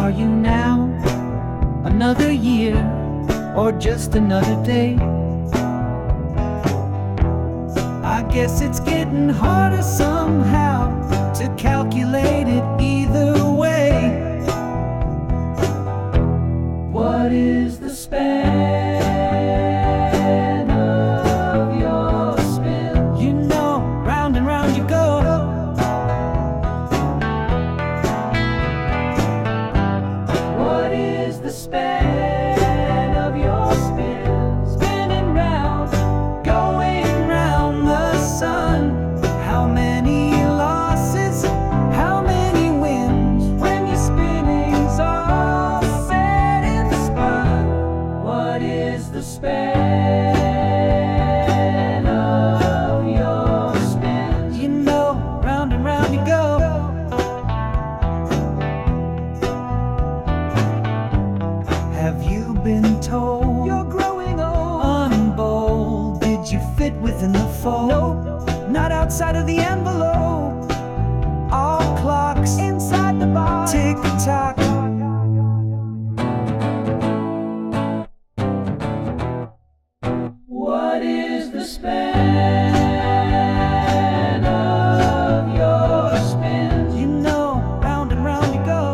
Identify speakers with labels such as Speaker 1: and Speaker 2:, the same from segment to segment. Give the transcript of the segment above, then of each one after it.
Speaker 1: are you now? Another year, or just another day? I guess it's getting harder somehow to calculate it either way. What is the span of your spin? You know, round and round you go. What is the span of your spin? Spinning round, going round the sun. How many losses, how many wins, when your spinning's all said and spun? What is the span of your spin? You know, round and round you go. Have you been told you're growing old? Unbold, did you fit within the fold? Nope, not outside of the envelope. All clocks inside the box tick tock. What is the span of your spin? You know, round and round you go.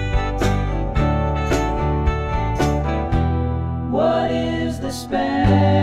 Speaker 1: What is the span